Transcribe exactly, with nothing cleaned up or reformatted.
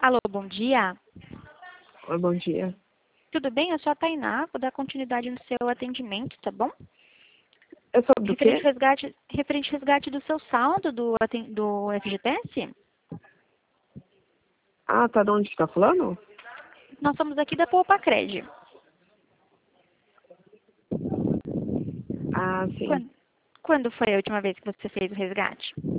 Alô, bom dia. Oi, bom dia. Tudo bem? Eu sou a Tainá, vou dar continuidade no seu atendimento, tá bom? É sobre o Referente quê? resgate, referente resgate do seu saldo do, aten- do F G T S? Ah, tá de onde que tá falando? Nós somos aqui da Poupacred. Ah, sim. Quando, quando foi a última vez que você fez o resgate?